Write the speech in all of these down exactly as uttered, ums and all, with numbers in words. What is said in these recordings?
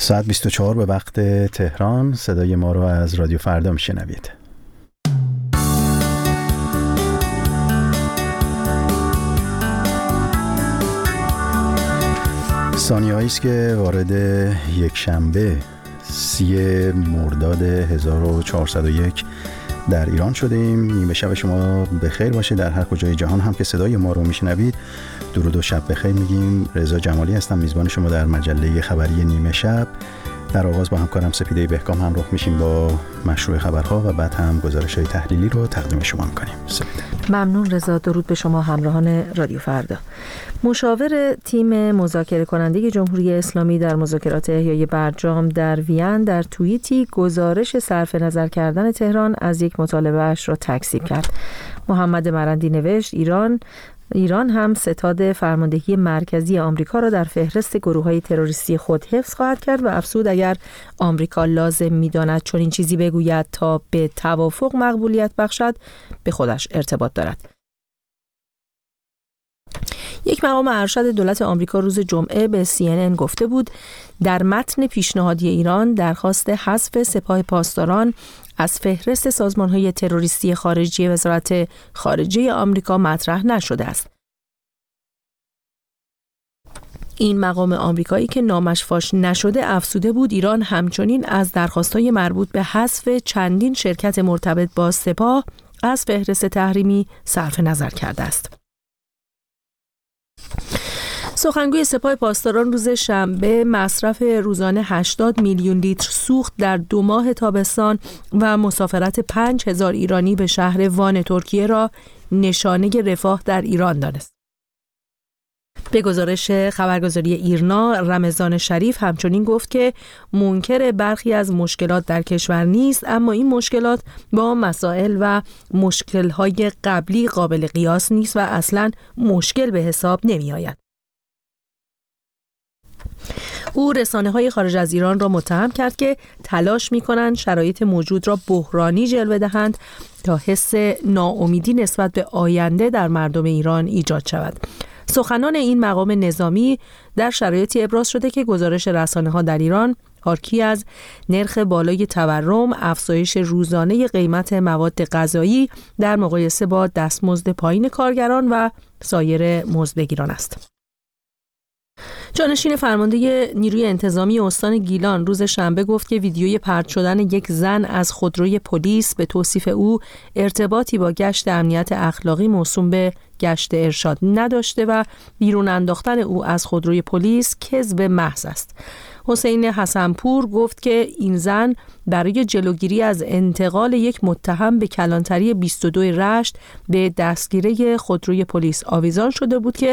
ساعت بیست و چهار به وقت تهران. صدای ما رو از رادیو فردا میشنوید. ثانیه‌ای است که وارد یک شنبه سی مرداد هزار و چهارصد و یک در ایران شده ایم. نیمه شب شما بخیر باشه در هر کجای جهان هم که صدای ما رو میشنوید. درود و شب بخیر میگیم. رضا جمالی هستم، میزبان شما در مجله خبری نیمه شب. در آغاز با همکارم سپیده بهکام همراه میشیم با مشروع خبرها و بعد هم گزارش‌های تحلیلی رو تقدیم شما میکنیم. سپیده. ممنون رضا. درود به شما همراهان رادیو فردا. مشاور تیم مذاکره کننده جمهوری اسلامی در مذاکرات احیای برجام در وین در توییتی گزارش صرف نظر کردن تهران از یک مطالبه اش را تکذیب کرد. محمد مرندی نوشت ایران ایران هم ستاد فرماندهی مرکزی آمریکا را در فهرست گروه‌های تروریستی خود حفظ خواهد کرد و افزود اگر آمریکا لازم می‌داند چون این چیزی بگوید تا به توافق مقبولیت بخشد به خودش ارتباط دارد. یک مقام ارشد دولت آمریکا روز جمعه به سی ان ان گفته بود در متن پیشنهادی ایران درخواست حذف سپاه پاسداران از فهرست سازمان‌های تروریستی خارجی وزارت خارجه آمریکا مطرح نشده است. این مقام آمریکایی که نامش فاش نشده افزوده بود ایران همچنین از درخواست‌های مربوط به حذف چندین شرکت مرتبط با سپاه از فهرست تحریمی صرف نظر کرده است. سخنگوی سپاه پاسداران روز شنبه مصرف روزانه هشتاد میلیون لیتر سوخت در دو ماه تابستان و مسافرت پنج هزار ایرانی به شهر وان ترکیه را نشانه رفاه در ایران دانست. به گزارش خبرگزاری ایرنا، رمضان شریف همچنین گفت که منکر برخی از مشکلات در کشور نیست، اما این مشکلات با مسائل و مشکل‌های قبلی قابل قیاس نیست و اصلاً مشکل به حساب نمی آید. او رسانه‌های خارج از ایران را متهم کرد که تلاش می‌کنند شرایط موجود را بحرانی جلوه دهند تا حس ناامیدی نسبت به آینده در مردم ایران ایجاد شود. سخنان این مقام نظامی در شرایطی ابراز شده که گزارش رسانه‌ها در ایران حاکی از نرخ بالای تورم، افزایش روزانه قیمت مواد غذایی در مقایسه با دستمزد پایین کارگران و سایر مزدبگیران است. جانشین فرمانده نیروی انتظامی استان گیلان روز شنبه گفت که ویدیوی پرت شدن یک زن از خودروی پلیس به توصیف او ارتباطی با گشت امنیت اخلاقی موسوم به گشت ارشاد نداشته و بیرون انداختن او از خودروی پلیس کذب محض است. حسین حسنپور گفت که این زن برای جلوگیری از انتقال یک متهم به کلانتری بیست و دو رشت به دستگیری خودروی پلیس آویزان شده بود که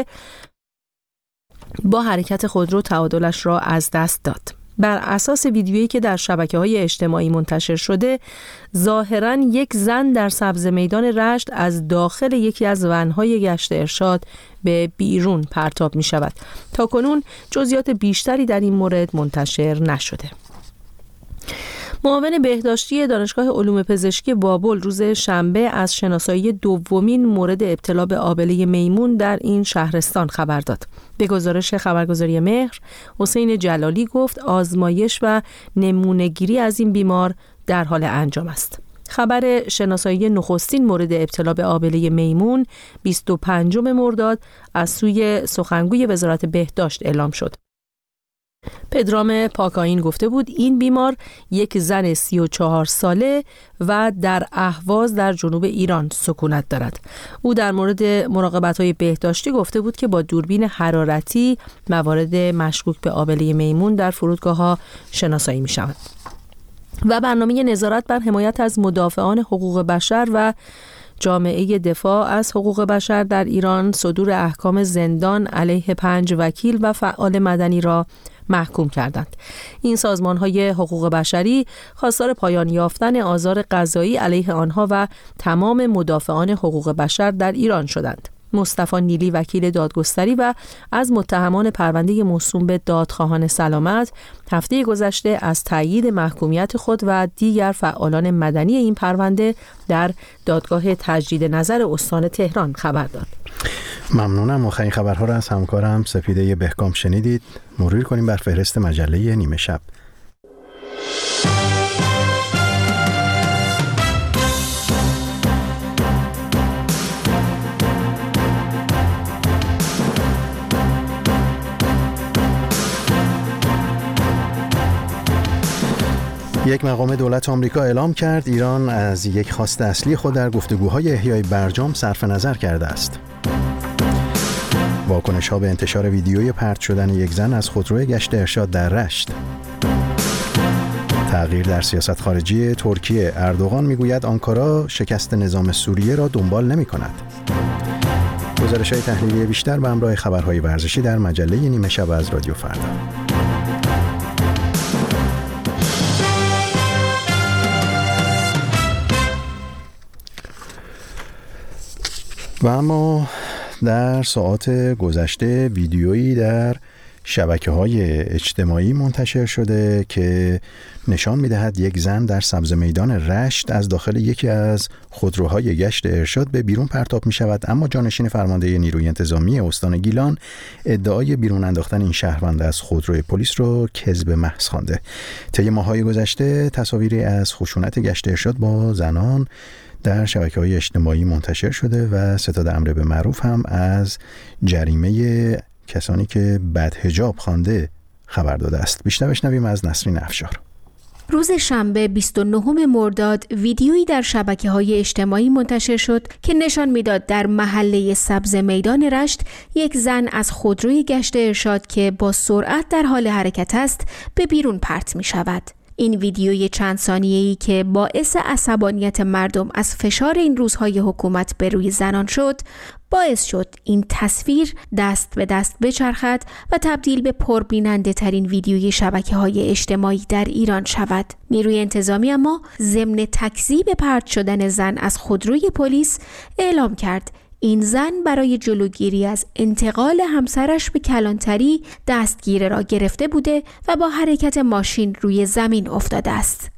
با حرکت خودرو تعادلش را از دست داد. بر اساس ویدیویی که در شبکه‌های اجتماعی منتشر شده، ظاهراً یک زن در سبز میدان رشت از داخل یکی از ون‌های گشت ارشاد به بیرون پرتاب می‌شود. تاکنون جزئیات بیشتری در این مورد منتشر نشده. معاون بهداشتی دانشگاه علوم پزشکی بابل روز شنبه از شناسایی دومین مورد ابتلا به آبله میمون در این شهرستان خبر داد. به گزارش خبرگزاری مهر، حسین جلالی گفت آزمایش و نمونه‌گیری از این بیمار در حال انجام است. خبر شناسایی نخستین مورد ابتلا به آبله میمون بیست و پنجم مرداد از سوی سخنگوی وزارت بهداشت اعلام شد. پدرام پاکاین گفته بود این بیمار یک زن سی و چهار ساله و در اهواز در جنوب ایران سکونت دارد. او در مورد مراقبت‌های بهداشتی گفته بود که با دوربین حرارتی موارد مشکوک به آبله میمون در فرودگاه‌ها شناسایی می‌شود. و برنامه نظارت بر حمایت از مدافعان حقوق بشر و جامعه دفاع از حقوق بشر در ایران صدور احکام زندان علیه پنج وکیل و فعال مدنی را محکوم کردند. این سازمان‌های حقوق بشری خواستار پایان یافتن آزار قضایی علیه آنها و تمام مدافعان حقوق بشر در ایران شدند. مصطفی نیلی وکیل دادگستری و از متهمان پرونده موسوم به دادخواهان سلامت هفته گذشته از تأیید محکومیت خود و دیگر فعالان مدنی این پرونده در دادگاه تجدید نظر استان تهران خبر داد. ممنونم. آخرین خبرها را از همکارم سپیده بهکام شنیدید. مرور کنیم بر فهرست مجله نیمه شب. یک مقام دولت آمریکا اعلام کرد ایران از یک خواست اصلی خود در گفتگوهای احیای برجام صرف نظر کرده است. واکنش‌ها به انتشار ویدیوی پرت شدن یک زن از خودروی گشت ارشاد در رشت. تغییر در سیاست خارجی ترکیه، اردوغان میگوید آنکارا شکست نظام سوریه را دنبال نمی‌کند. گزارش‌های تحلیلی بیشتر به همراه خبرهای ورزشی در مجله نیمه شب از رادیو فردا. و اما در ساعات گذشته ویدیویی در شبکه‌های اجتماعی منتشر شده که نشان می‌دهد یک زن در سبز میدان رشت از داخل یکی از خودروهای گشت ارشاد به بیرون پرتاب می‌شود، اما جانشین فرمانده نیروی انتظامی استان گیلان ادعای بیرون انداختن این شهروند از خودروی پلیس را کذب محض خوانده. طی ماه‌های گذشته تصاویری از خشونت گشت ارشاد با زنان در شبکه‌های اجتماعی منتشر شده و ستاد امر به معروف هم از جریمه کسانی که بدحجاب خوانده خبر داده است. بیشتر بشنویم از نسرین افشار. روز شنبه بیست و نهم مرداد ویدیویی در شبکه‌های اجتماعی منتشر شد که نشان می‌داد در محله سبز میدان رشت یک زن از خودروی گشت ارشاد که با سرعت در حال حرکت است به بیرون پرت می‌شود. این ویدیوی چند ثانیه‌ای که باعث عصبانیت مردم از فشار این روزهای حکومت به روی زنان شد، باعث شد این تصویر دست به دست بچرخد و تبدیل به پربیننده ترین ویدیوی شبکه‌های اجتماعی در ایران شود. نیروی انتظامی اما ضمن تکذیب پرت شدن زن از خودروی پلیس اعلام کرد این زن برای جلوگیری از انتقال همسرش به کلانتری دستگیره را گرفته بوده و با حرکت ماشین روی زمین افتاده است.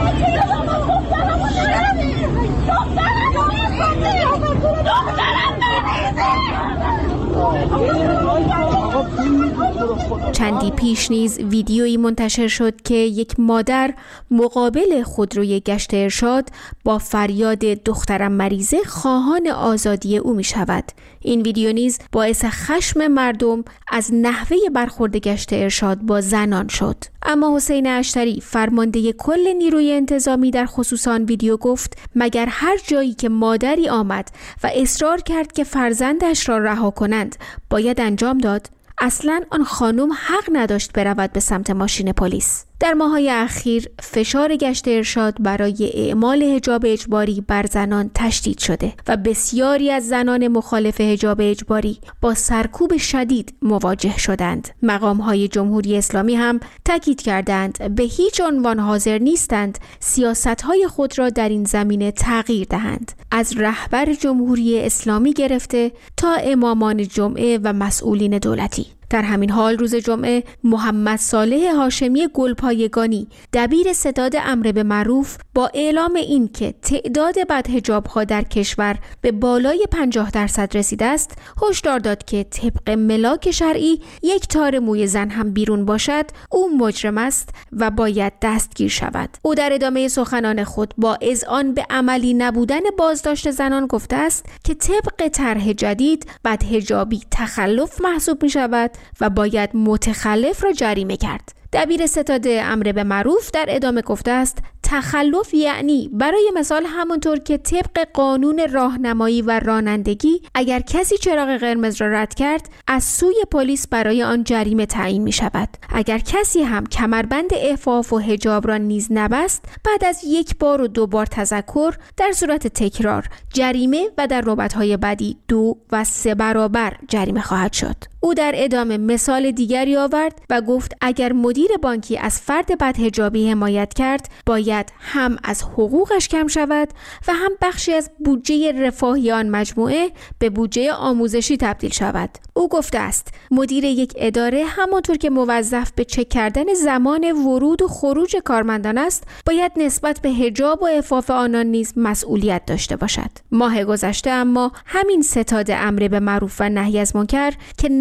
چندی پیش نیز ویدیویی منتشر شد که یک مادر مقابل خودروی گشت ارشاد با فریاد دخترم مریضه خواهان آزادی او می شود. این ویدیو نیز باعث خشم مردم از نحوه برخورد گشت ارشاد با زنان شد. اما حسین اشتری فرمانده کل نیروی انتظامی در خصوص آن ویدیو گفت مگر هر جایی که مادری آمد و اصرار کرد که فرزندش را رها کنند باید انجام داد؟ اصلاً آن خانم حق نداشت برود به سمت ماشین پلیس. در ماه‌های اخیر فشار گشت ارشاد برای اعمال حجاب اجباری بر زنان تشدید شده و بسیاری از زنان مخالف حجاب اجباری با سرکوب شدید مواجه شدند. مقام‌های جمهوری اسلامی هم تاکید کردند به هیچ عنوان حاضر نیستند سیاست‌های خود را در این زمینه تغییر دهند. از رهبر جمهوری اسلامی گرفته تا امامان جمعه و مسئولین دولتی. در همین حال روز جمعه محمد صالح هاشمی گلپایگانی دبیر ستاد امر به معروف با اعلام این که تعداد بدحجاب‌ها در کشور به بالای پنجاه درصد رسیده است هشدار داد که طبق ملاک شرعی یک تار موی زن هم بیرون باشد او مجرم است و باید دستگیر شود. او در ادامه سخنان خود با اذعان به عملی نبودن بازداشت زنان گفته است که طبق طرح جدید بدحجابی تخلف محسوب می شود و باید متخلف را جریمه کرد. دبیر ستاد امر به معروف در ادامه گفته است تخلف یعنی برای مثال همونطور که طبق قانون راهنمایی و رانندگی اگر کسی چراغ قرمز را رد کرد از سوی پلیس برای آن جریمه تعیین می شود. اگر کسی هم کمربند عفاف و حجاب را نیز نبست بعد از یک بار و دو بار تذکر در صورت تکرار جریمه و در نوبت‌های بعدی دو و سه برابر جریمه خواهد شد. او در ادامه مثال دیگری آورد و گفت اگر مدیر بانکی از فرد بدحجابی حمایت کرد باید هم از حقوقش کم شود و هم بخشی از بودجه رفاهی آن مجموعه به بودجه آموزشی تبدیل شود. او گفته است مدیر یک اداره همانطور که موظف به چک کردن زمان ورود و خروج کارمندان است باید نسبت به حجاب و عفاف آنان نیز مسئولیت داشته باشد. ماه گذشته اما همین ستاد امر به معروف و نهی از منکر که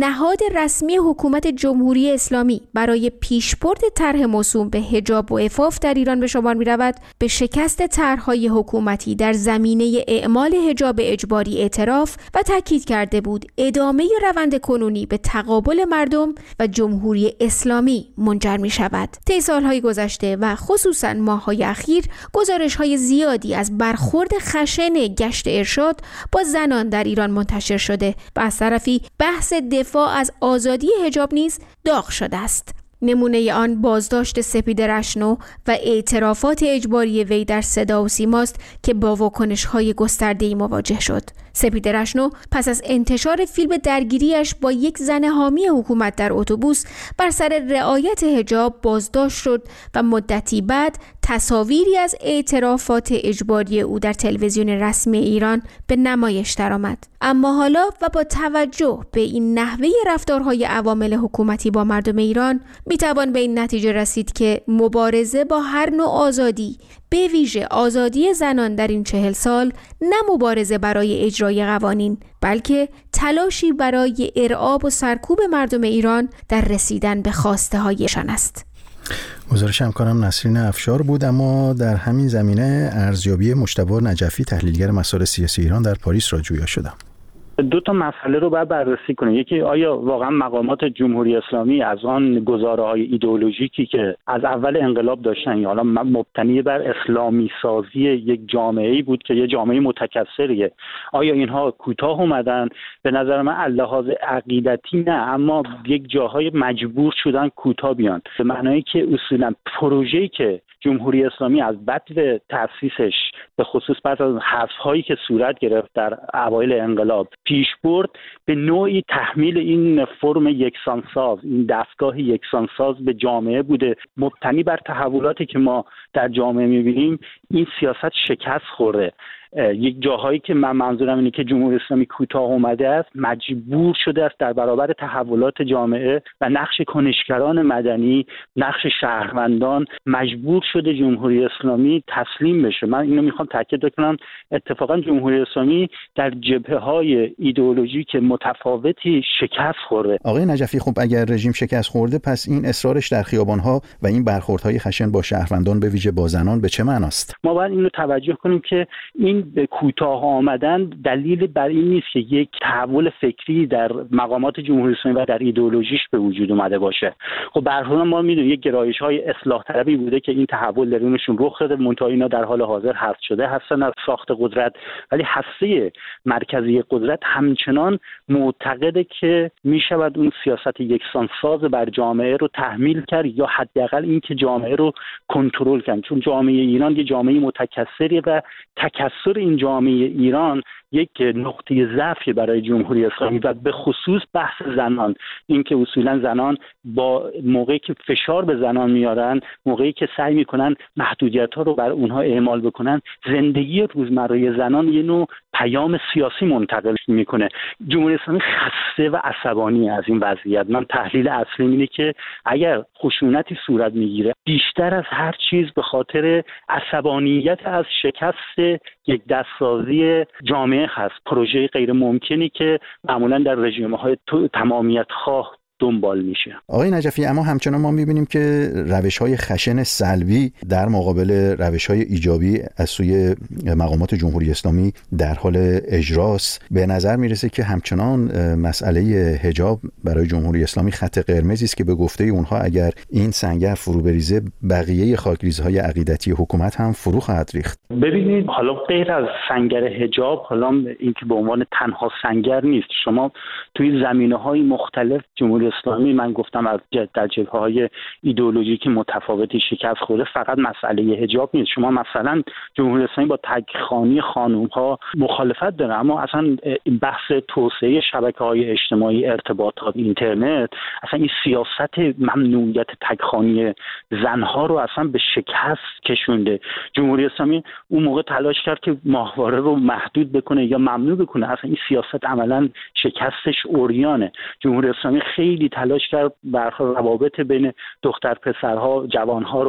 نهاد رسمی حکومت جمهوری اسلامی برای پیشبرد طرح موسوم به حجاب و عفاف در ایران به شمار می‌رود، به شکست طرح‌های حکومتی در زمینه اعمال حجاب اجباری اعتراف و تاکید کرده بود ادامه روند کنونی به تقابل مردم و جمهوری اسلامی منجر می‌شود. طی سال‌های گذشته و خصوصاً ماه‌های اخیر گزارش‌های زیادی از برخورد خشن گشت ارشاد با زنان در ایران منتشر شده و از طرفی بحث دفاع از آزادی حجاب نیز داغ شده است. نمونه آن بازداشت سپید رشنو و اعترافات اجباری وی در صدا و سیماست که با واکنش‌های گسترده‌ای مواجه شد. سپید رشنو پس از انتشار فیلم درگیریش با یک زن حامی حکومت در اتوبوس بر سر رعایت حجاب بازداشت شد و مدتی بعد تصاویری از اعترافات اجباری او در تلویزیون رسمی ایران به نمایش درآمد. اما حالا و با توجه به این نحوه رفتارهای عوامل حکومتی با مردم ایران میتوان به این نتیجه رسید که مبارزه با هر نوع آزادی، به ویژه آزادی زنان در این چهل سال، نه مبارزه برای اجرای قوانین، بلکه تلاشی برای ارعاب و سرکوب مردم ایران در رسیدن به خواسته هایشان است. گزارش همکارم نسرین افشار بود. اما در همین زمینه ارزیابی مجتبی نجفی تحلیلگر مسائل سیاسی ایران در پاریس را جویا شدم. دو تا مسئله رو باید بررسی کنیم. یکی آیا واقعا مقامات جمهوری اسلامی از آن گزاره‌های ایدئولوژیکی که از اول انقلاب داشتن، یا حالا مبتنی بر اسلامی سازی یک جامعه‌ای بود که یه جامعه متکثریه، آیا اینها کوتاه اومدن؟ به نظر من لحاظ عقیدتی نه، اما یک جاهای مجبور شدن کوتاه بیان، به معنایی که اصولا پروژه‌ای که جمهوری اسلامی از بدو تأسیسش به خصوص بعد از حذف‌هایی که صورت گرفت در اوایل انقلاب پیش برد، به نوعی تحمیل این فرم یکسانساز، این دستگاه یکسانساز به جامعه بوده، مبتنی بر تحولاتی که ما در جامعه می‌بینیم. این سیاست شکست خورده. یک جاهایی که من منظورم اینه که جمهوری اسلامی کوتاه اومده است، مجبور شده است در برابر تحولات جامعه و نقش کنشگران مدنی، نقش شهروندان، مجبور شده جمهوری اسلامی تسلیم بشه. من اینو میخوام تاکید کنم، اتفاقا جمهوری اسلامی در جبهه‌های ایدئولوژیک متفاوتی شکست خورده. آقای نجفی، خب اگر رژیم شکست خورده، پس این اصرارش در خیابان‌ها و این برخوردهای خشن با شهروندان به ویژه با زنان به چه معناست؟ ما باید اینو توجه کنیم که این به کوتاه آمدن دلیل بر این نیست که یک تحول فکری در مقامات جمهوری اسلامی و در ایدئولوژیش به وجود اومده باشه. خب به هر حال ما میدونیم یک گرایش‌های اصلاح طلبی بوده که این تحول درونشون رخ داده، منتها اینا در حال حاضر حذف شده هستن از ساخت قدرت، ولی هسته مرکزی قدرت همچنان معتقده که میشود اون سیاست یکسانساز بر جامعه رو تحمیل کرد، یا حداقل این که جامعه رو کنترل کرد، چون جامعه ایران یه جامعه متکثری و تکثر این جامعه ایران یک نقطه ضعفی برای جمهوری اسلامی و به خصوص بحث زنان. این که اصولا زنان با موقعی که فشار به زنان میارن، موقعی که سعی میکنن محدودیت‌ها رو بر اونها اعمال بکنن، زندگی روزمره زنان یه نوع پیام سیاسی منتقل میکنه. جمهوری اسلامی خسته و عصبانی از این وضعیت. من تحلیل اصلی اینه که اگر خشونتی صورت میگیره، بیشتر از هر چیز به خاطر عصبانیت از شکست یک دستسازی جامعه هست، پروژه غیر ممکنی که معمولا در رژیم‌های تمامیت خواه دنبال میشه. آقای نجفی، اما همچنان ما میبینیم که روش‌های خشن سلبی در مقابل روش‌های ایجابی از سوی مقامات جمهوری اسلامی در حال اجراست. به نظر میرسه که همچنان مسئله حجاب برای جمهوری اسلامی خط قرمزی است که به گفته اونها اگر این سنگر فرو بریزه، بقیه خاکریزهای عقیدتی حکومت هم فرو خواهد ریخت. ببینید، حالا غیر از سنگر حجاب، حالا اینکه به عنوان تنها سنگر نیست، شما توی زمینه‌های مختلف جمهوری اسلامی، من گفتم از در جبهه‌های ایدئولوژیک متفاوتی شکست خورده، فقط مسئله حجاب نیست. شما مثلا جمهوری اسلامی با تک‌خوانی خانم‌ها مخالفت داره، اما اصلا بحث توسعه شبکه‌های اجتماعی، ارتباطات، اینترنت، اصلا این سیاست ممنوعیت تک‌خوانی زن‌ها رو اصلا به شکست کشونده. جمهوری اسلامی اون موقع تلاش کرد که ماهواره رو محدود بکنه یا ممنوع بکنه، اصلا این سیاست عملاً شکستش عریانه. جمهوری اسلامی خیلی تلاش کرد بر روابط بین دختر پسرها، جوانها رو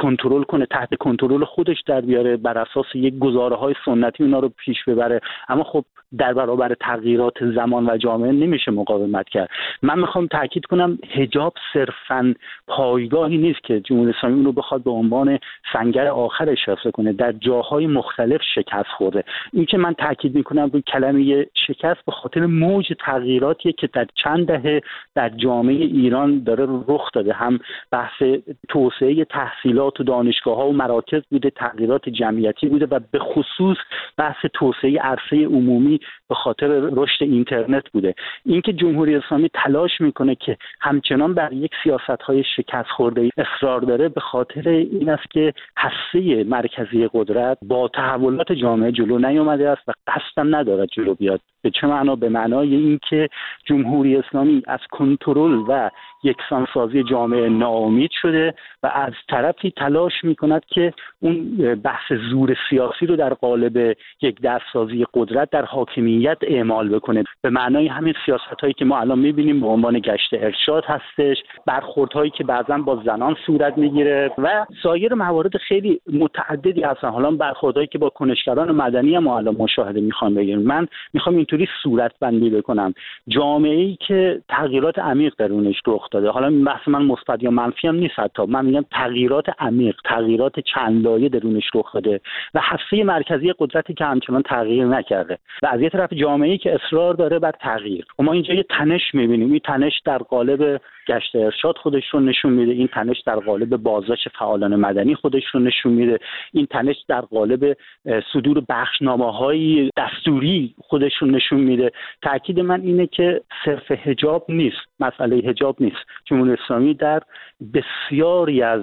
کنترل کنه، تحت کنترل خودش در بیاره، بر اساس یک گزاره‌های سنتی اونا رو پیش ببره. اما خب در برابر تغییرات زمان و جامعه نمیشه مقاومت کرد. من میخوام تاکید کنم حجاب صرفاً پایگاهی نیست که جمهوری اسلامی اون رو بخواد به عنوان سنگر آخر احساس کنه. در جاهای مختلف شکست خورده. این که من تاکید میکنم روی کلمه شکست به خاطر موج تغییراتی که در چند دهه در جامعه ایران داره رخ داده. هم بحث توسعه تحصیلات و دانشگاه‌ها و مراکز بوده، تغییرات جمعیتی بوده و به خصوص بحث توسعه عرصه عمومی به خاطر رشد اینترنت بوده. اینکه جمهوری اسلامی تلاش میکنه که همچنان بر یک سیاست‌های شکست خورده اصرار داره به خاطر این است که هسته مرکزی قدرت با تحولات جامعه جلو نیامده است و قصدم ندارد جلو بیاد. به چه معنا؟ به معنای اینکه جمهوری اسلامی از کنترل و یکسانسازی جامعه ناامید شده و از طرفی تلاش میکند که اون بحث زور سیاسی رو در قالب یک دستسازی قدرت در حاکمیت اعمال بکنه. به معنای همین سیاست‌هایی که ما الان می‌بینیم به عنوان گشت ارشاد هستش، برخوردهایی که بعضا با زنان صورت میگیره و سایر موارد خیلی متعددی هستن. حالا برخوردهایی که با کنشگران مدنی هم الان مشاهده میخوام بگیرم. من میخوام اینطوری صورت بندی بکنم جامعه‌ای که تغییرات عمیق درونش رخ داده. حالا بحث من مثبت یا منفی هم نیست، حتی من میگم تغییرات عمیق، تغییرات چند لایه درونش رخ داده و هسته مرکزی قدرتی که همچنان تغییر نکرده و از یه طرف جامعه‌ای که اصرار داره بر تغییر. ما اینجا یه تنش می‌بینیم. این تنش در قالب گشت ارشاد خودش رو نشون میده، این تنش در قالب بازداشت فعالان مدنی خودش رو نشون میده، این تنش در قالب صدور بخشنامه‌های دستوری خودش رو نشون میده. تاکید من اینه که صرف حجاب نیست، مسئله حجاب نیست. جمهوری اسلامی در بسیاری از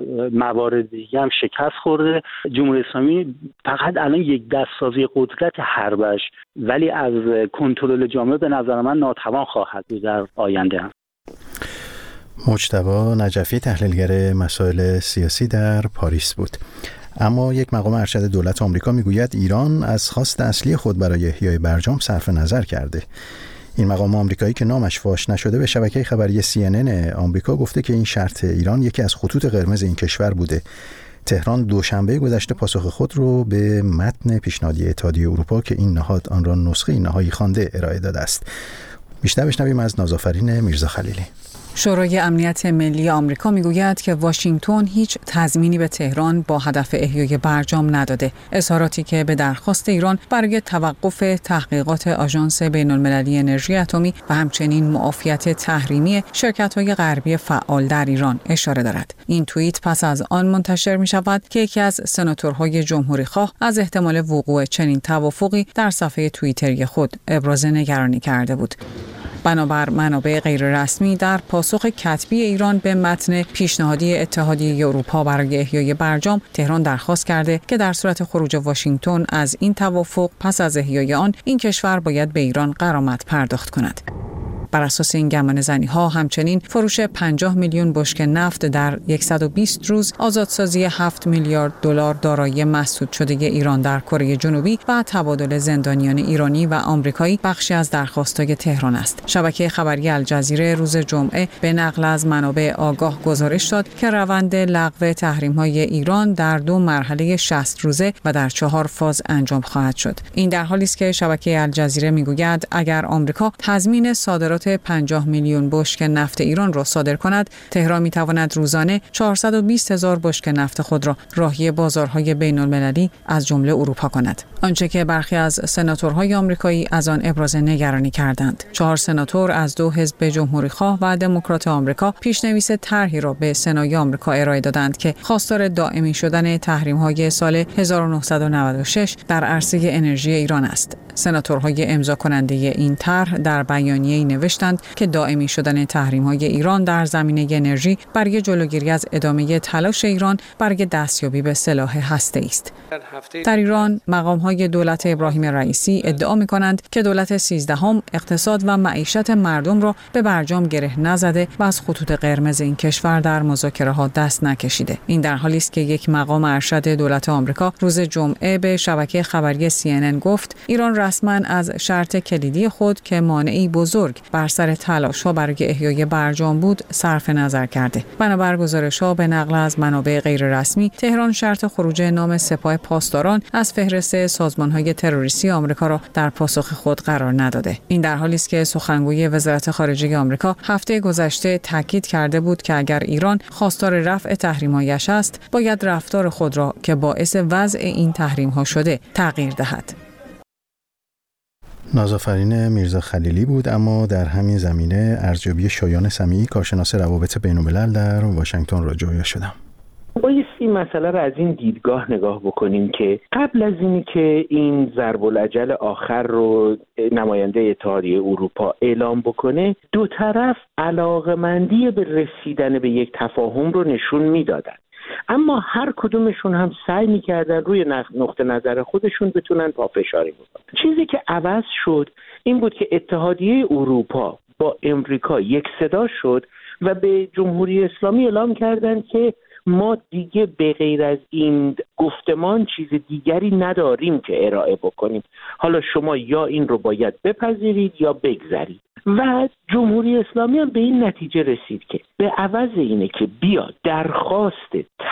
موارد دیگه هم شکست خورده. جمهوری اسلامی فقط الان یک دستسازی قدرت حربش، ولی از کنترل جامعه به نظر من ناتوان خواهد بود در آینده هم. مجتبی نجفی، تحلیلگر مسائل سیاسی در پاریس بود. اما یک مقام ارشد دولت آمریکا میگوید ایران از خواست اصلی خود برای احیای برجام صرف نظر کرده. این مقام آمریکایی که نامش فاش نشده به شبکه خبری سی ان ان آمریکا گفته که این شرط ایران یکی از خطوط قرمز این کشور بوده. تهران دوشنبه گذشته پاسخ خود رو به متن پیشنهادی اتحادیه اروپا که این نهاد آن را نسخه نهایی خوانده ارائه داده است. بیشتر بشنویم از نازآفرین میرزا خلیلی. شورای امنیت ملی آمریکا میگوید که واشنگتن هیچ تضمینی به تهران با هدف احیای برجام نداده. اظهاراتی که به درخواست ایران برای توقف تحقیقات آژانس بین‌المللی انرژی اتمی و همچنین معافیت تحریمی شرکت‌های غربی فعال در ایران اشاره دارد. این توییت پس از آن منتشر می‌شود که یکی از سناتورهای جمهوری‌خواه از احتمال وقوع چنین توافقی در صفحه توییتری خود ابراز نگرانی کرده بود. بنابر منابع غیررسمی در پاسخ کتبی ایران به متن پیشنهادی اتحادیه اروپا برای احیای برجام، تهران درخواست کرده که در صورت خروج واشنگتن از این توافق پس از احیای آن، این کشور باید به ایران غرامت پرداخت کند. بر اساس این گمانه‌زنی‌ها همچنین فروش پنجاه میلیون بشکه نفت در صد و بیست روز، آزادسازی هفت میلیارد دلار دارایی مسدود شده ایران در کره جنوبی و تبادل زندانیان ایرانی و آمریکایی بخشی از درخواست‌های تهران است. شبکه خبری الجزیره روز جمعه به نقل از منابع آگاه گزارش داد که روند لغو تحریم‌های ایران در دو مرحله شصت روزه و در چهار فاز انجام خواهد شد. این در حالی است که شبکه الجزیره میگوید اگر آمریکا تضمین صادرات پنجاه میلیون بشکه نفت ایران را صادر کند، تهران میتواند روزانه چهارصد و بیست هزار بشکه نفت خود را راهی بازارهای بین‌المللی از جمله اروپا کند. آنچه که برخی از سناتورهای آمریکایی از آن ابراز نگرانی کردند. چهار سناتور از دو حزب جمهوری‌خواه و دموکرات آمریکا پیشنویس طرحی را به سنای آمریکا ارائه دادند که خواستار دائمی شدن تحریم‌های سال هزار و نهصد و نود و شش در عرصه انرژی ایران است. سناتورهای امضا کننده این طرح در بیانیه‌ای نوشتند که دائمی شدن تحریم‌های ایران در زمینه انرژی برای جلوگیری از ادامه تلاش ایران برای دستیابی به سلاح هسته‌ای است. در ایران مقام‌های دولت ابراهیم رئیسی ادعا می‌کنند که دولت سیزدهم اقتصاد و معیشت مردم را به برجام گره نزده و از خطوط قرمز این کشور در مذاکره‌ها دست نکشیده. این در حالی است که یک مقام ارشد دولت آمریکا روز جمعه به شبکه خبری سی ان ان گفت ایران رسما از شرط کلیدی خود که مانعی بزرگ بر سر تلاش‌ها برای احیای برجام بود صرف نظر کرده. بنابر گزارش‌ها به نقل از منابع غیررسمی، تهران شرط خروج نام سپاه پاسداران از فهرست سازمان‌های تروریستی آمریکا را در پاسخ خود قرار نداده. این در حالی است که سخنگوی وزارت خارجه آمریکا هفته گذشته تاکید کرده بود که اگر ایران خواستار رفع تحریم‌هایش است، باید رفتار خود را که باعث وضع این تحریم‌ها شده تغییر دهد. نازآفرین میرزا خلیلی بود. اما در همین زمینه ارزیابی شایان سمیعی، کارشناس روابط بین‌الملل در واشنگتن را جویا شدم. بایستی این مسئله رو از این دیدگاه نگاه بکنیم که قبل از اینی که این ضرب الاجل آخر رو نماینده اتحادیه اروپا اعلام بکنه، دو طرف علاقه‌مندی به رسیدن به یک تفاهم رو نشون میدادن، اما هر کدومشون هم سعی میکردن روی نقطه نظر خودشون بتونن پافشاری بکنن. چیزی که عوض شد این بود که اتحادیه اروپا با امریکا یک صدا شد و به جمهوری اسلامی اعلام کردن که ما دیگه به غیر از این گفتمان چیز دیگری نداریم که ارائه بکنیم، حالا شما یا این رو باید بپذیرید یا بگذرید. و جمهوری اسلامی هم به این نتیجه رسید که به عوض اینه که بیاد درخواست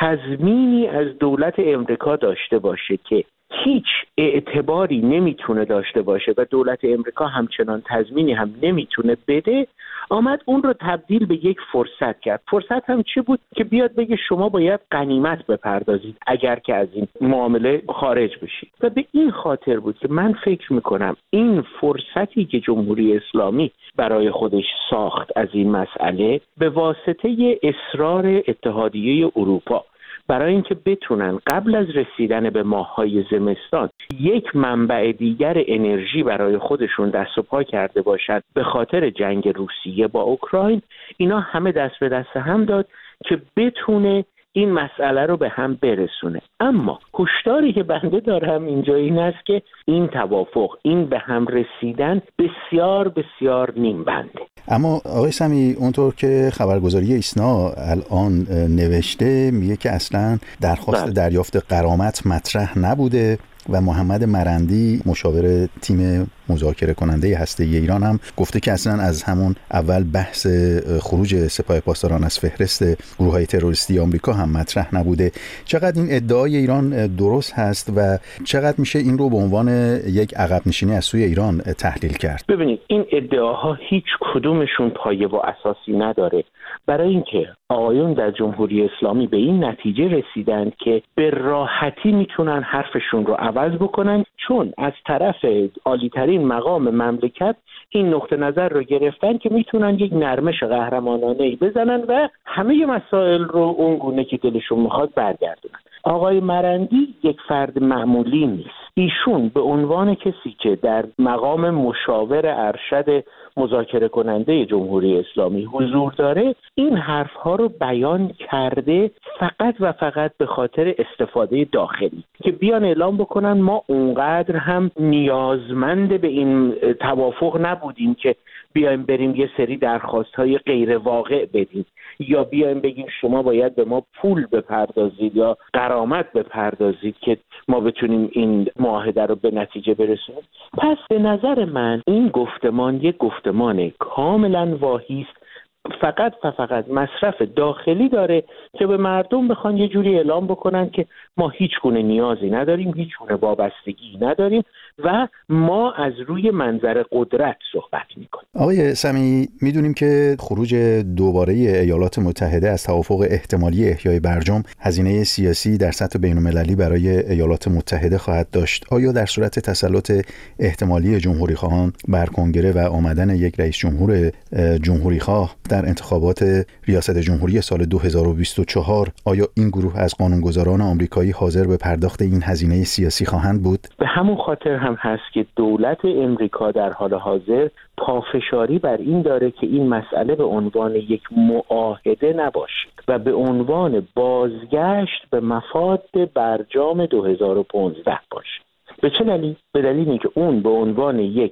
تضمینی از دولت امریکا داشته باشه که هیچ اعتباری نمیتونه داشته باشه و دولت امریکا همچنان تضمینی هم نمیتونه بده، آمد اون رو تبدیل به یک فرصت کرد. فرصت هم چه بود؟ که بیاد بگه شما باید غنیمت بپردازید اگر که از این معامله خارج بشید. و به این خاطر بود که من فکر میکنم این فرصتی که جمهوری اسلامی برای خودش ساخت از این مسئله به واسطه اصرار اتحادیه اروپا برای اینکه بتونن قبل از رسیدن به ماه‌های زمستان یک منبع دیگر انرژی برای خودشون دست و پا کرده باشند به خاطر جنگ روسیه با اوکراین، اینا همه دست به دست هم داد که بتونه این مسئله رو به هم برسونه. اما هشداری که بنده دارم اینجا این است که این توافق، این به هم رسیدن بسیار بسیار نیم بنده. اما آقای سمیعی، اونطور که خبرگزاری ایسنا الان نوشته میگه که اصلا درخواست دریافت غرامت مطرح نبوده و محمد مرندی مشاور تیم مذاکره کننده هسته‌ای ایران هم گفته که اصلا از همون اول بحث خروج سپاه پاسداران از فهرست گروه‌های تروریستی آمریکا هم مطرح نبوده. چقدر این ادعای ایران درست هست و چقدر میشه این رو به عنوان یک عقب نشینی از سوی ایران تحلیل کرد؟ ببینید، این ادعاها هیچ کدومشون پایه و اساسی نداره، برای اینکه آقایون در جمهوری اسلامی به این نتیجه رسیدند که به راحتی میتونن حرفشون رو عوض بکنن، چون از طرف عالی‌ترین مقام مملکت این نقطه نظر رو گرفتن که میتونن یک نرمش قهرمانانه‌ای بزنن و همه مسائل رو اون گونه که دلشون میخواد برگردونن. آقای مرندی یک فرد معمولی نیست. ایشون به عنوان کسی که در مقام مشاور ارشد مذاکره کننده جمهوری اسلامی حضور داره، این حرفها رو بیان کرده فقط و فقط به خاطر استفاده داخلی، که بیان اعلام بکنن ما اونقدر هم نیازمند به این توافق نبودیم که بیایم بریم یه سری درخواست‌های غیر واقع بدیم، یا بیایم بگیم شما باید به ما پول بپردازید یا غرامت بپردازید که ما بتونیم این معاهده رو به نتیجه برسونیم. پس به نظر من این گفتمان یک گفتمان کاملا واهی است، فقط و فقط مصرف داخلی داره که به مردم بخوان یه جوری اعلام بکنن که ما هیچ گونه نیازی نداریم، هیچ گونه وابستگی نداریم و ما از روی منظر قدرت صحبت میکنیم. آقای سمیعی، میدونیم که خروج دوباره ایالات متحده از توافق احتمالی احیای برجام هزینه سیاسی در سطح بین‌المللی برای ایالات متحده خواهد داشت. آیا در صورت تسلط احتمالی جمهوری خواهان بر کنگره و آمدن یک رئیس جمهور جمهوری خواه در انتخابات ریاست جمهوری سال دو هزار و بیست و چهار، آیا این گروه از قانونگذاران آمریکایی حاضر به پرداخت این هزینه سیاسی خواهند بود؟ به همون خاطر هم هست که دولت امریکا در حال حاضر پافشاری بر این داره که این مسئله به عنوان یک معاهده نباشه و به عنوان بازگشت به مفاد برجام دو هزار و پانزده باشه. به چه دلیل؟ به دلیلی که اون به عنوان یک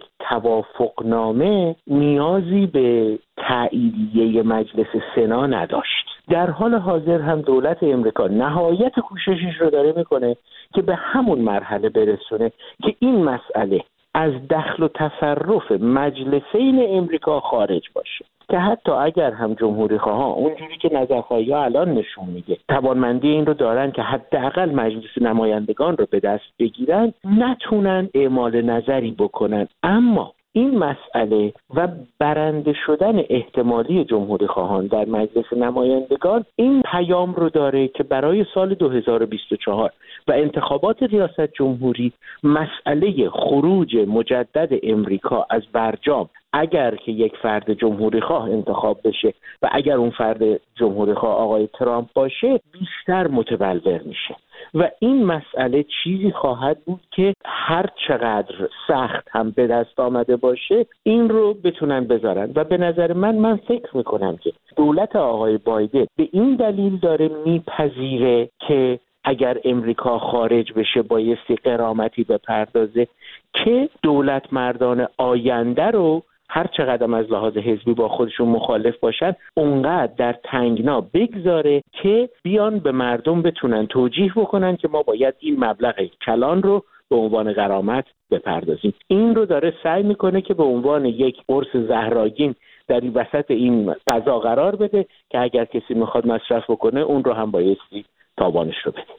توافقنامه نیازی به تاییدیه مجلس سنا نداشت. در حال حاضر هم دولت امریکا نهایت کوششش رو داره میکنه که به همون مرحله برسونه که این مسئله از دخل و تصرف مجلسین امریکا خارج باشه، که حتی اگر هم جمهوری خواها اونجوری که نظرخواهی ها الان نشون میده توانمندی این رو دارن که حداقل مجلس نمایندگان رو به دست بگیرن، نتونن اعمال نظری بکنن. اما این مسئله و برنده شدن احتمالی جمهوری خواهان در مجلس نمایندگان این پیام رو داره که برای سال دو هزار و بیست و چهار و انتخابات ریاست جمهوری مسئله خروج مجدد امریکا از برجام، اگر که یک فرد جمهوری خواه انتخاب بشه و اگر اون فرد جمهوری خواه آقای ترامپ باشه، بیشتر متبلور میشه و این مسئله چیزی خواهد بود که هر چقدر سخت هم به دست آمده باشه این رو بتونن بذارن. و به نظر من من فکر میکنم که دولت آقای بایدن به این دلیل داره میپذیره که اگر امریکا خارج بشه بایستی غرامتی بپردازه که دولت مردان آینده رو هر چقدر از لحاظ حزبی با خودشون مخالف باشن اونقدر در تنگنا بگذاره که بیان به مردم بتونن توجیه بکنن که ما باید این مبلغ کلان رو به عنوان غرامت بپردازیم. این رو داره سعی میکنه که به عنوان یک قرص زهرآگین در این وسط این فضا قرار بده که اگر کسی میخواد مصرف بکنه اون رو هم بایستی تاوانش رو بده.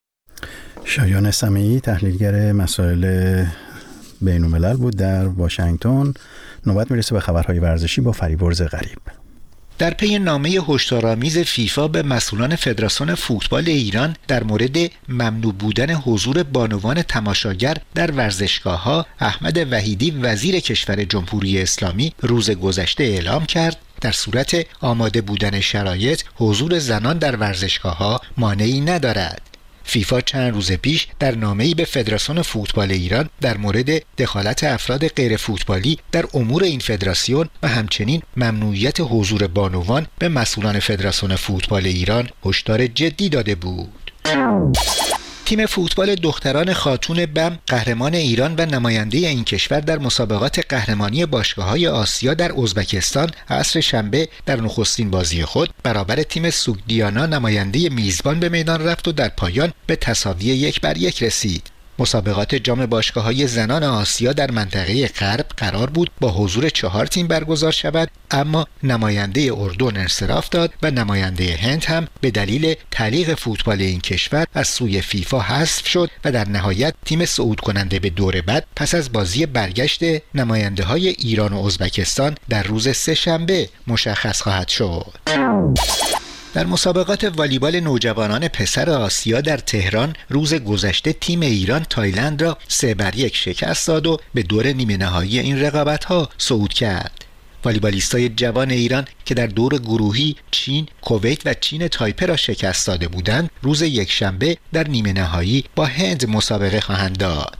شایان سمیعی، تحلیلگر مسائل بین‌الملل بود در واشنگتن. نوبت میرسه به خبرهای ورزشی با فریبرز غریب. در پی نامه هشدارآمیز فیفا به مسئولان فدراسیون فوتبال ایران در مورد ممنوع بودن حضور بانوان تماشاگر در ورزشگاه‌ها، احمد وحیدی وزیر کشور جمهوری اسلامی روز گذشته اعلام کرد در صورت آماده بودن شرایط حضور زنان در ورزشگاه‌ها مانعی ندارد. فیفا چند روز پیش در نامه‌ای به فدراسیون فوتبال ایران در مورد دخالت افراد غیر فوتبالی در امور این فدراسیون و همچنین ممنوعیت حضور بانوان به مسئولان فدراسیون فوتبال ایران هشدار جدی داده بود. تیم فوتبال دختران خاتون بم قهرمان ایران و نماینده این کشور در مسابقات قهرمانی باشگاه‌های آسیا در ازبکستان عصر شنبه در نخستین بازی خود برابر تیم سوگدیانا نماینده میزبان به میدان رفت و در پایان به تساوی یک بر یک رسید. مسابقات جام باشگاه‌های زنان آسیا در منطقه غرب قرار بود با حضور چهار تیم برگزار شود، اما نماینده اردن انصراف داد و نماینده هند هم به دلیل تعلیق فوتبال این کشور از سوی فیفا حذف شد و در نهایت تیم صعود کننده به دور بعد پس از بازی برگشت نماینده‌های ایران و ازبکستان در روز سه‌شنبه مشخص خواهد شد. در مسابقات والیبال نوجوانان پسر آسیا در تهران روز گذشته تیم ایران تایلند را سه بر یک شکست داد و به دور نیمه نهایی این رقابت‌ها صعود کرد. والیبالیستای جوان ایران که در دور گروهی چین، کویت و چین تایپه را شکست داده بودند، روز یکشنبه در نیمه نهایی با هند مسابقه خواهند داد.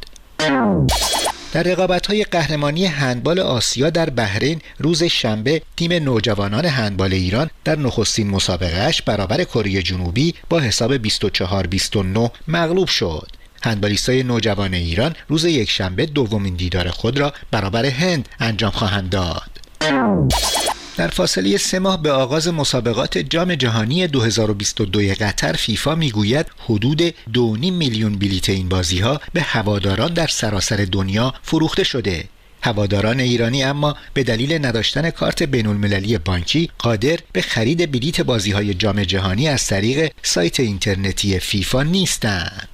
در رقابت‌های قهرمانی هندبال آسیا در بحرین روز شنبه تیم نوجوانان هندبال ایران در نخستین مسابقه‌اش برابر کره جنوبی با حساب بیست و چهار بیست و نه مغلوب شد. هندبالیستای نوجوان ایران روز یکشنبه دومین دیدار خود را برابر هند انجام خواهند داد. در فاصله سه ماه به آغاز مسابقات جام جهانی دو هزار و بیست و دو قطر فیفا میگوید حدود دو و نیم میلیون بلیت این بازی‌ها به هواداران در سراسر دنیا فروخته شده. هواداران ایرانی اما به دلیل نداشتن کارت بین‌المللی بانکی قادر به خرید بلیت بازی‌های جام جهانی از طریق سایت اینترنتی فیفا نیستند.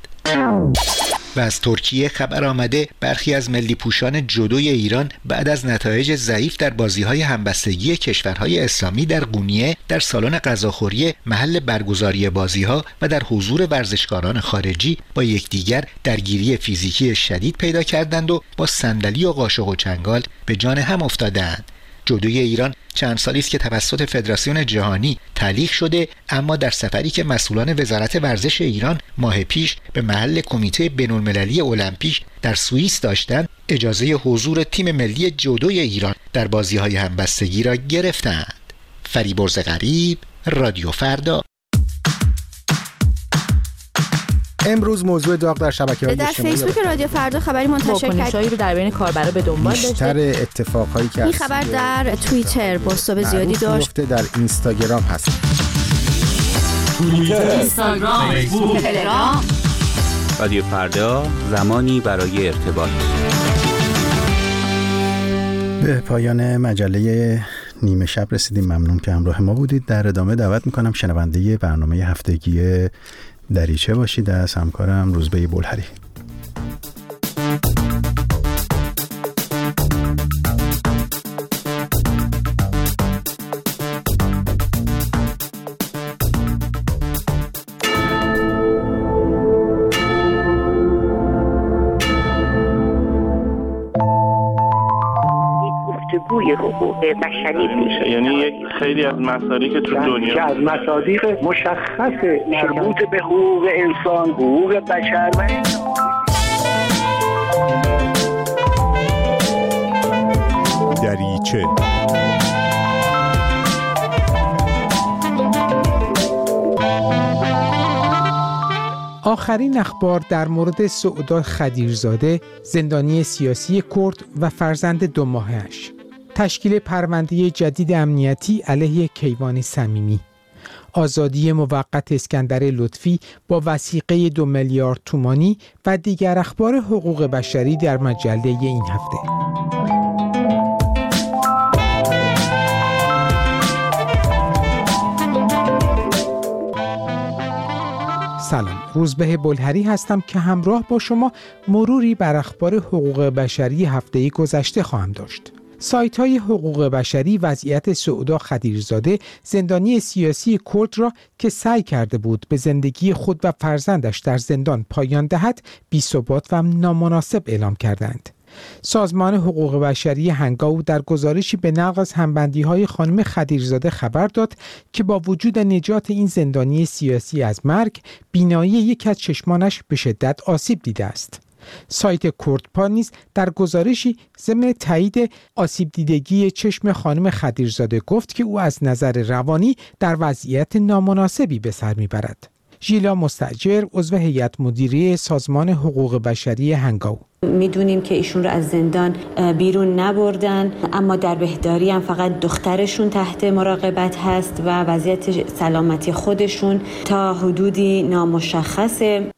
و از ترکیه خبر آمده برخی از ملی پوشان جودوی ایران بعد از نتایج ضعیف در بازی‌های همبستگی کشورهای اسلامی در قونیه در سالن غذاخوری محل برگزاری بازی‌ها و در حضور ورزشکاران خارجی با یکدیگر درگیری فیزیکی شدید پیدا کردند و با صندلی و قاشق و چنگال به جان هم افتادند. جودوی ایران چند سالی است که توسط فدراسیون جهانی تعلیق شده، اما در سفری که مسئولان وزارت ورزش ایران ماه پیش به محل کمیته بین‌المللی المپیک در سوئیس داشتند، اجازه حضور تیم ملی جودوی ایران در بازی‌های همبستگی را گرفتند. فریبرز غریب، رادیو فردا. امروز موضوع داغ در شبکه‌های اجتماعی در فیسبوک رادیو فردا خبری منتشر کرد رو در بین کاربرا به دنبال داشته. بیشتر اتفاقایی که این خبر در توییتر بازتاب زیادی داشت. در اینستاگرام هست. توییتر، اینستاگرام، فیسبوک، تلگرام. رادیو فردا، زمانی برای ارتباط. به پایان مجله نیمه شب رسیدیم. ممنون که همراه ما بودید. در ادامه دعوت میکنم شنونده برنامه هفتگی دریچه باشید از همکارم روزبه بلحری. گفتگوی حقوق بشری میشه، یعنی یک خیلی از مسائلی که تو دنیا که از مصادیق مشخص مربوط به حقوق انسان، حقوق بشر و دریچه. آخرین اخبار در مورد سعودا خدیرزاده، زندانی سیاسی کرد و فرزند دو ماهه‌اش. تشکیل پرونده جدید امنیتی علیه کیوان صمیمی. آزادی موقت اسکندر لطفی با وثیقه دو میلیارد تومانی و دیگر اخبار حقوق بشری در مجله این هفته. سلام، روزبه بلحری هستم که همراه با شما مروری بر اخبار حقوق بشری هفته گذشته خواهم داشت. سایت‌های حقوق بشری وضعیت سعودا خدیرزاده، زندانی سیاسی کرد را که سعی کرده بود به زندگی خود و فرزندش در زندان پایان دهد، بی‌ثبات و نامناسب اعلام کردند. سازمان حقوق بشری هنگاو در گزارشی به نقل از همبندی‌های خانم خدیرزاده خبر داد که با وجود نجات این زندانی سیاسی از مرگ، بینایی یکی از چشمانش به شدت آسیب دیده است. سایت کردپا نیز در گزارشی ضمن تایید آسیب دیدگی چشم خانم خدیرزاده گفت که او از نظر روانی در وضعیت نامناسبی به سر میبرد. ژیلا مستاجر، عضو هیئت مدیره سازمان حقوق بشری هنگاو: میدونیم که ایشون رو از زندان بیرون نبردن، اما در بهداری هم فقط دخترشون تحت مراقبت هست و وضعیت سلامتی خودشون تا حدودی نامشخصه.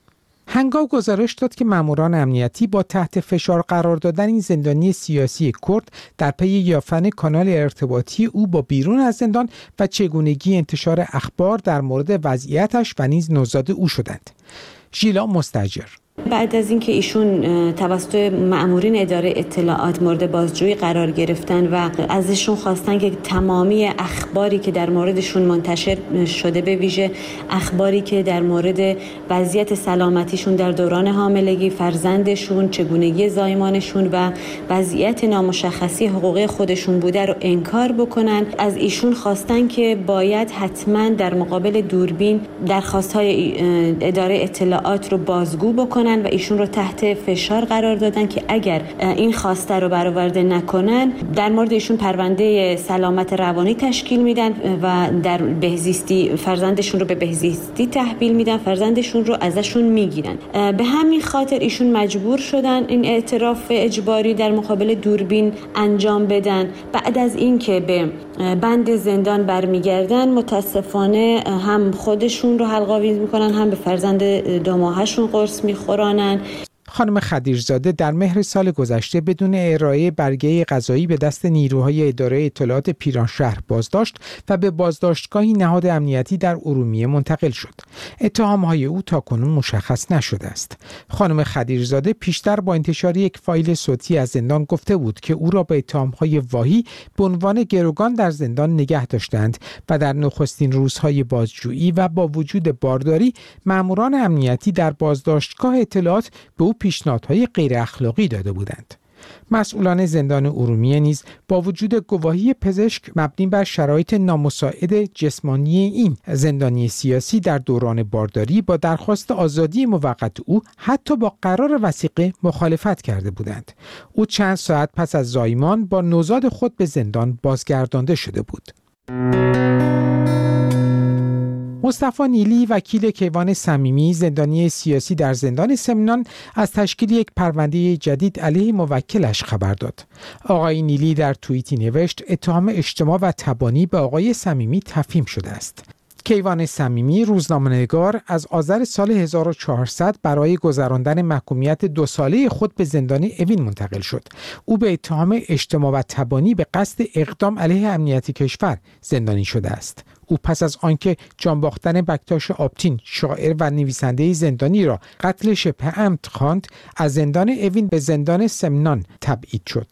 هنگاو گزارش داد که ماموران امنیتی با تحت فشار قرار دادن این زندانی سیاسی کرد در پی یافتن کانال ارتباطی او با بیرون از زندان و چگونگی انتشار اخبار در مورد وضعیتش و نیز نوزاد او شدند. ژیلا مستاجر: بعد از اینکه ایشون توسط مأمورین اداره اطلاعات مورد بازجویی قرار گرفتن و ازشون خواستن که تمامی اخباری که در موردشون منتشر شده، به ویژه اخباری که در مورد وضعیت سلامتیشون در دوران حاملگی، فرزندشون، چگونگی زایمانشون و وضعیت نامشخصی حقوقی خودشون بوده رو انکار بکنن، از ایشون خواستن که باید حتما در مقابل دوربین درخواست‌های اداره اطلاعات رو بازگو بکنن و ایشون رو تحت فشار قرار دادن که اگر این خواسته رو برآورده نکنن در مورد ایشون پرونده سلامت روانی تشکیل میدن و در بهزیستی فرزندشون رو به بهزیستی تحویل میدن، فرزندشون رو ازشون میگیرن. به همین خاطر ایشون مجبور شدن این اعتراف اجباری در مقابل دوربین انجام بدن. بعد از اینکه به بند زندان برمیگردن، متاسفانه هم خودشون رو حلق‌آویز میکنن، هم به فرزند دو ماهه‌شون قرص میخورن. خانم خدیرزاده در مهر سال گذشته بدون ارائه برگه قضایی به دست نیروهای اداره اطلاعات پیرانشهر بازداشت و به بازداشتگاهی نهاد امنیتی در ارومیه منتقل شد. اتهامهای او تاکنون مشخص نشده است. خانم خدیرزاده پیشتر با انتشار یک فایل صوتی از زندان گفته بود که او را به اتهامهای واهی به عنوان گروگان در زندان نگه داشتند و در نخستین روزهای بازجویی و با وجود بارداری، ماموران امنیتی در بازداشتگاه اطلاعات به او پیشنهادهای غیر اخلاقی داده بودند. مسئولان زندان ارومیه نیز با وجود گواهی پزشک مبنی بر شرایط نامساعد جسمانی این زندانی سیاسی در دوران بارداری با درخواست آزادی موقت او حتی با قرار وثیقه مخالفت کرده بودند. او چند ساعت پس از زایمان با نوزاد خود به زندان بازگردانده شده بود. مصطفی نیلی، وکیل کیوان صمیمی، زندانی سیاسی در زندان سمنان، از تشکیل یک پرونده جدید علیه موکلش خبر داد. آقای نیلی در توییتی نوشت اتهام اجتماع و تبانی به آقای صمیمی تفهیم شده است. کیوان صمیمی روزنامه‌نگار از آذر سال هزار و چهارصد برای گذراندن محکومیت دو ساله خود به زندان اوین منتقل شد. او به اتهام اجتماع و تبانی به قصد اقدام علیه امنیت کشور زندانی شده است. او پس از آنکه جان باختن بکتاش آبتین، شاعر و نویسنده زندانی را قتل شبه عمد خواند، از زندان اوین به زندان سمنان تبعید شد.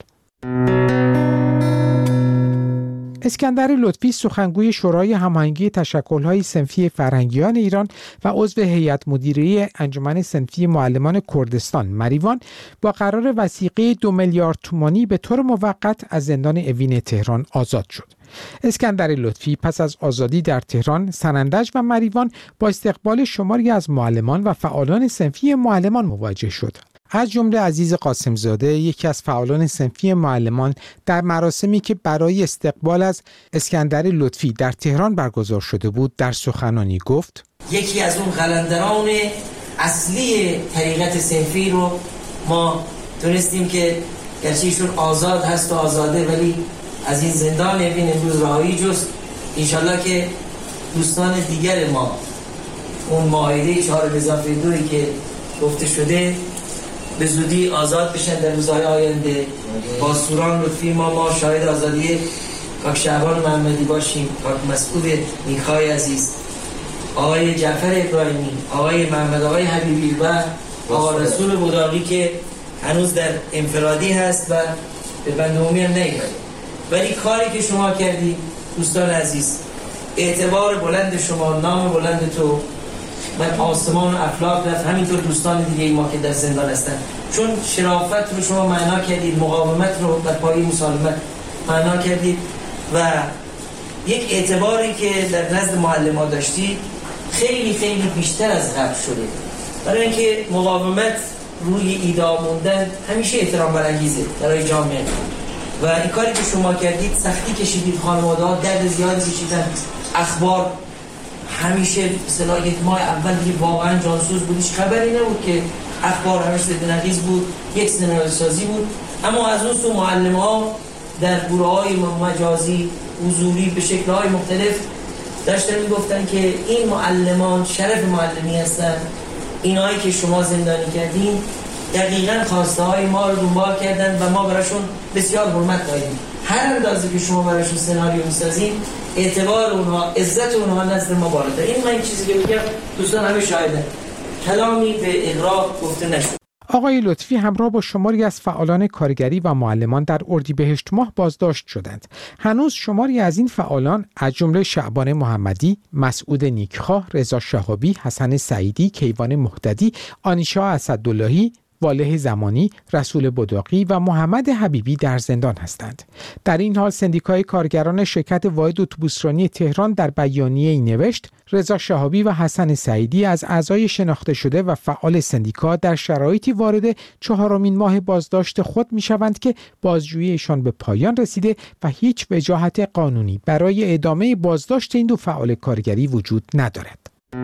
اسکندر لطفی سخنگوی شورای هماهنگی تشکل‌های صنفی فرهنگیان ایران و عضو هیئت مدیره انجمن صنفی معلمان کردستان مریوان با قرار وثیقه دو میلیارد تومانی به طور موقت از زندان اوین تهران آزاد شد. اسکندر لطفی پس از آزادی در تهران، سنندج و مریوان با استقبال شماری از معلمان و فعالان صنفی معلمان مواجه شد. از جمله عزیز قاسمزاده، یکی از فعالان صنفی معلمان، در مراسمی که برای استقبال از اسکندر لطفی در تهران برگزار شده بود در سخنانی گفت: یکی از اون قلندران اصلی طریقت صنفی رو ما تونستیم که گرچه ایشون آزاد هست و آزاده ولی از این زندان اوین امروز رهایی جست. انشالله که دوستان دیگر ما اون معاهده چهار اضافه دویی که گفته شده به زودی آزاد بشن در روزهای آینده. با سوران لطفی ما ما شاهد آزادی کاک شعبان محمدی باشیم، کاک مسعود نیکای عزیز، آقای جعفر ابراهیمی، آقای محمد آقای حبیبی و آقا رسول بوداقی که هنوز در انفرادی هست و به بندهمی هم نیمده. ولی کاری که شما کردی دوستان عزیز، اعتبار بلند شما، نام بلند تو من آسمان و افلاک رفت، همینطور دوستان دیگه ما که در زندان هستن، چون شرافت رو شما معنا کردید، مقاومت رو در پای مسالمت معنا کردید و یک اعتباری که در نزد معلم ها داشتید خیلی خیلی بیشتر از قبل شده. برای اینکه مقاومت روی ایده موندن همیشه احترام برانگیزه برای جامعه و این کاری که شما کردید، سختی کشیدید، خانواده ها درد زیادی کشیدن، اخبار همیشه مثلا یک ماه اول که واقعا جانسوز بود، هیچ خبری نبود که اخبار همیشه ضد نقیض بود، یک سناریو سازی بود. اما از اون سو معلم ها در گروه‌های مجازی حضوری به شکل‌های مختلف داشتن میگفتن که این معلمان شرف معلمی هستن، اینایی که شما زندانی کردین دقیقاً خواسته های ما رو دنبال کردن و ما براشون بسیار حرمت قائلیم. هر اندازه که شما براشون سناریو میسازین اعتبار اونها، عزت اونها نزد ما بالاتر. این من این چیزی که میگم دوستان همه شاهدن، کلامی به اغراق گفته نشد. آقای لطفی همراه با شماری از فعالان کارگری و معلمان در اردیبهشت ماه بازداشت شدند. هنوز شماری از این فعالان از جمله شعبان محمدی، مسعود نیکخواه، رضا شهابی، حسن سعیدی، کیوان مهتدی، آنیشا اسداللهی، واله زمانی، رسول بداقی و محمد حبیبی در زندان هستند. در این حال سندیکای کارگران شرکت واحد اتوبوسرانی تهران در بیانیه‌ای نوشت: رضا شهابی و حسن سعیدی از اعضای شناخته شده و فعال سندیکا در شرایطی وارد چهارمین ماه بازداشت خود می‌شوند که بازجوییشان به پایان رسیده و هیچ وجاهت قانونی برای ادامه بازداشت این دو فعال کارگری وجود ندارد.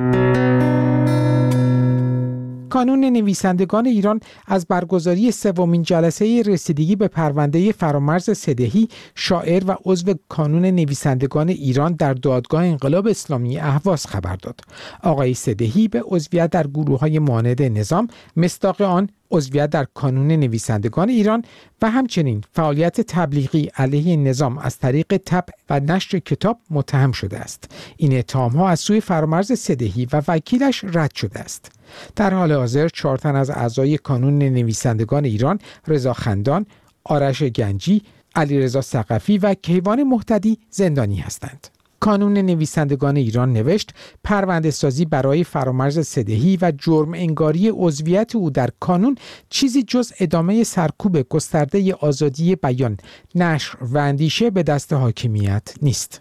کانون نویسندگان ایران از برگزاری سومین جلسه رسیدگی به پرونده فرامرز صدیحی، شاعر و عضو کانون نویسندگان ایران در دادگاه انقلاب اسلامی اهواز خبر داد. آقای صدیحی به عضویت در گروه‌های معاند نظام، مصداق آن عضویت در کانون نویسندگان ایران و همچنین فعالیت تبلیغی علیه نظام از طریق طبع و نشر کتاب متهم شده است. این اتهام‌ها از سوی فرامرز صدیحی و وکیلش رد شده است. در حال حاضر چهار تن از اعضای کانون نویسندگان ایران، رضا خندان، آرش گنجی، علیرضا ثقفی و کیوان مهتدی زندانی هستند. کانون نویسندگان ایران نوشت: پرونده سازی برای فرامرز صدیحی و جرم انگاری عضویت او در کانون چیزی جز ادامه سرکوب گسترده آزادی بیان، نشر و اندیشه به دست حاکمیت نیست.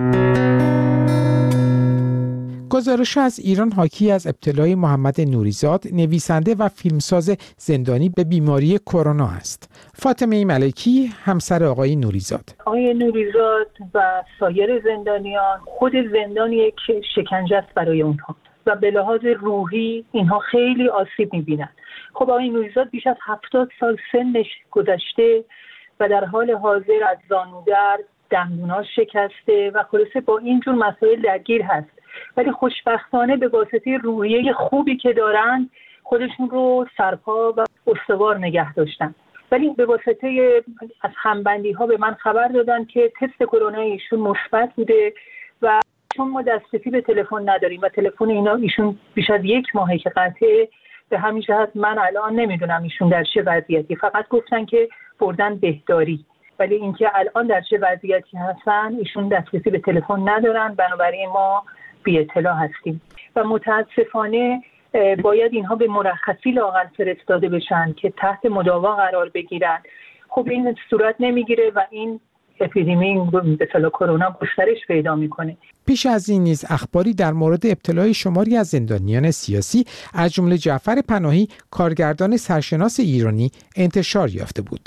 گزارش از ایران حاکی از ابتلای محمد نوریزاد، نویسنده و فیلمساز زندانی به بیماری کرونا است. فاطمه ملکی همسر آقای نوریزاد. آقای نوریزاد و سایر زندانیان، خود زندان یک شکنجه است برای اونها و به لحاظ روحی اینها خیلی آسیب می‌بینن. خب آقای نوریزاد بیش از هفتاد سال سنش گذشته و در حال حاضر از زانودرد، دندوناش شکسته و خلاصه با اینجور مسائل درگیر هست. ولی خوشبختانه به واسطه روحیه خوبی که دارن خودشون رو سرپا و استوار نگه داشتن. ولی به واسطه از همبندی ها به من خبر دادن که تست کرونا ایشون مثبت بوده و چون ما دسترسی به تلفن نداریم و تلفن اینا ایشون بیش از یک ماهه که قطعه، به همین جهت من الان نمیدونم ایشون در چه وضعیتی. فقط گفتن که بردن بهداری، ولی اینکه الان در چه وضعیتی هستن ایشون دسترسی به تلفن ندارن، بنابراین ما بی اطلاع هستیم و متاسفانه باید اینها به مرخصی لااقل فرستاده بشن که تحت مداوا قرار بگیرن. خب این صورت نمیگیره و این اپیدمی به اصطلاح کرونا گسترش پیدا میکنه. پیش از این نیز اخباری در مورد ابتلای شماری از زندانیان سیاسی از جمله جعفر پناهی، کارگردان سرشناس ایرانی، انتشار یافته بود.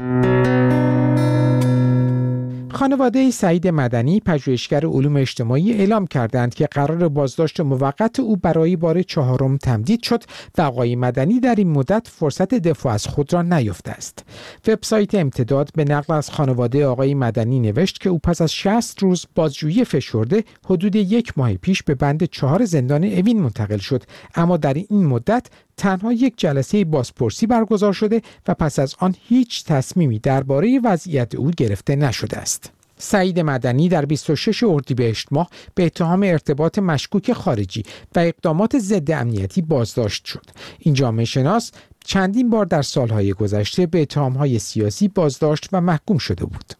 خانواده سعید مدنی، پژوهشگر علوم اجتماعی، اعلام کردند که قرار بازداشت موقت او برای بار چهارم تمدید شد و آقای مدنی در این مدت فرصت دفاع از خود را نیافته است. وبسایت امتداد به نقل از خانواده آقای مدنی نوشت که او پس از شصت روز بازجویی فشرده حدود یک ماه پیش به بند چهار زندان اوین منتقل شد، اما در این مدت تنها یک جلسه بازپرسی برگزار شده و پس از آن هیچ تصمیمی درباره وضعیت او گرفته نشده است. سعید مدنی در بیست و شش اردیبهشت ماه به اتهام ارتباط مشکوک خارجی و اقدامات ضد امنیتی بازداشت شد. این جامعه شناس چندین بار در سالهای گذشته به اتهامهای سیاسی بازداشت و محکوم شده بود.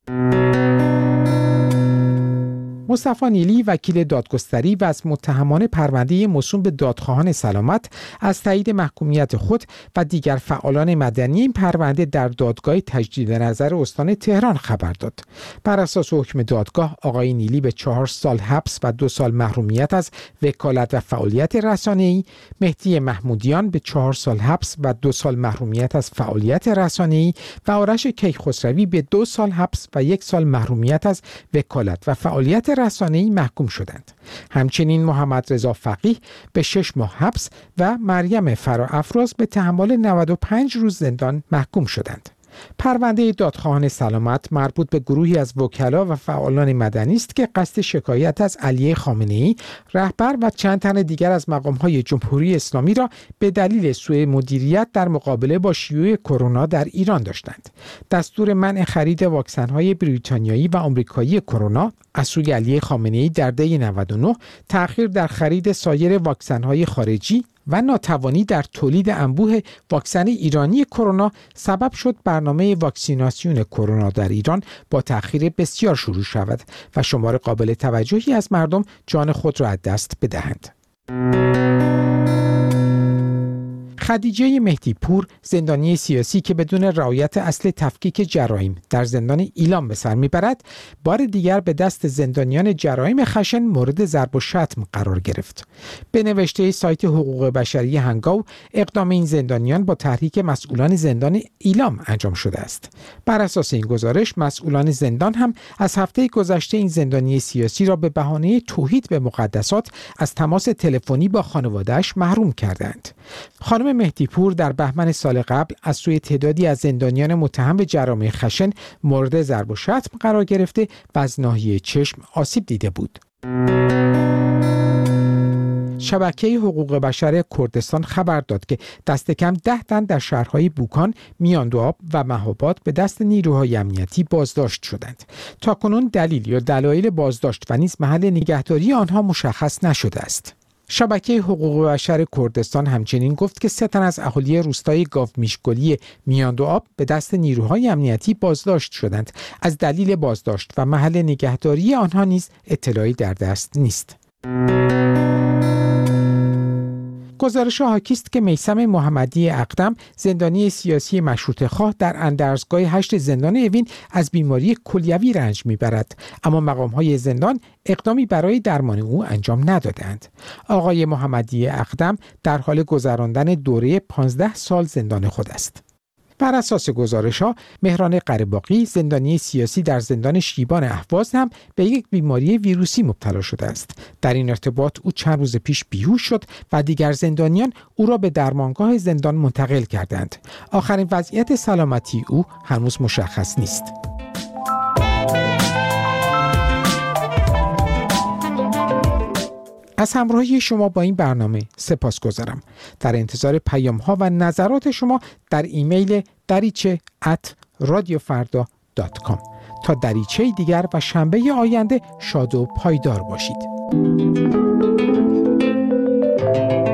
مصطفی نیلی، وکیل دادگستری و از متهمان پرونده موسوم به دادخواهان سلامت، از تایید محکومیت خود و دیگر فعالان مدنی این پرونده در دادگاه تجدید نظر استان تهران خبر داد. بر اساس حکم دادگاه، آقای نیلی به چهار سال حبس و دو سال محرومیت از وکالت و فعالیت رسانه‌ای، مهدی محمودیان به چهار سال حبس و دو سال محرومیت از فعالیت رسانه‌ای و آرش کیخسروی به دو سال حبس و یک سال محرومیت از وکالت و فعالیت رسانه‌ای محکوم شدند. همچنین محمد رضا فقیه به شش ماه حبس و مریم فراافراز به تحمل نود و پنج روز زندان محکوم شدند. پرونده دادخواهان سلامت مربوط به گروهی از وکلا و فعالان مدنی است که قصد شکایت از علی خامنه‌ای، رهبر و چند تن دیگر از مقام‌های جمهوری اسلامی را به دلیل سوء مدیریت در مقابله با شیوع کرونا در ایران داشتند. دستور منع خرید واکسن‌های بریتانیایی و آمریکایی کرونا از سوی علی خامنه‌ای در دی نود و نه، تأخیر در خرید سایر واکسن‌های خارجی و ناتوانی در تولید انبوه واکسن ایرانی کرونا سبب شد برنامه واکسیناسیون کرونا در ایران با تأخیر بسیار شروع شود و شمار قابل توجهی از مردم جان خود را از دست بدهند. خدیجه مهدی پور، زندانی سیاسی که بدون رعایت اصل تفکیک جرایم در زندان ایلام به سر میبرد، بار دیگر به دست زندانیان جرایم خشن مورد ضرب و شتم قرار گرفت. به نوشته سایت حقوق بشری هنگاو، اقدام این زندانیان با تحریک مسئولان زندان ایلام انجام شده است. بر اساس این گزارش، مسئولان زندان هم از هفته گذشته این زندانی سیاسی را به بهانه توهین به مقدسات از تماس تلفنی با خانواده‌اش محروم کردند. خانم مهدی پور در بهمن سال قبل از سوی تعدادی از زندانیان متهم به جرایم خشن مورد ضرب و شتم قرار گرفته و از ناحیه چشم آسیب دیده بود. شبکه حقوق بشر کردستان خبر داد که دست کم ده تن در شهرهای بوکان، میاندوآب و مهاباد به دست نیروهای امنیتی بازداشت شدند. تاکنون دلیل یا دلایل بازداشت و نیز محل نگهداری آنها مشخص نشده است. شبکه حقوق بشر کردستان همچنین گفت که سه تن از اهالی روستای گاومیشگلی میاندوآب به دست نیروهای امنیتی بازداشت شدند. از دلیل بازداشت و محل نگهداری آنها نیز اطلاعی در دست نیست. گزارش حاکی است که میثم محمدی اقدم، زندانی سیاسی مشروطه خواه در اندرزگاه هشت زندان اوین، از بیماری کلیوی رنج میبرد، اما مقام‌های زندان اقدامی برای درمان او انجام ندادند. آقای محمدی اقدم در حال گذراندن دوره پانزده سال زندان خود است. بر اساس گزارش‌ها، مهران قره‌باقی، زندانی سیاسی در زندان شیبان اهواز، هم به یک بیماری ویروسی مبتلا شده است. در این ارتباط او چند روز پیش بیهوش شد و دیگر زندانیان او را به درمانگاه زندان منتقل کردند. آخرین وضعیت سلامتی او هنوز مشخص نیست. از همراهی شما با این برنامه سپاسگزارم. در انتظار پیام ها و نظرات شما در ایمیل دریچه ات رادیو فردا دات کام. تا دریچه دیگر و شنبه آینده شاد و پایدار باشید.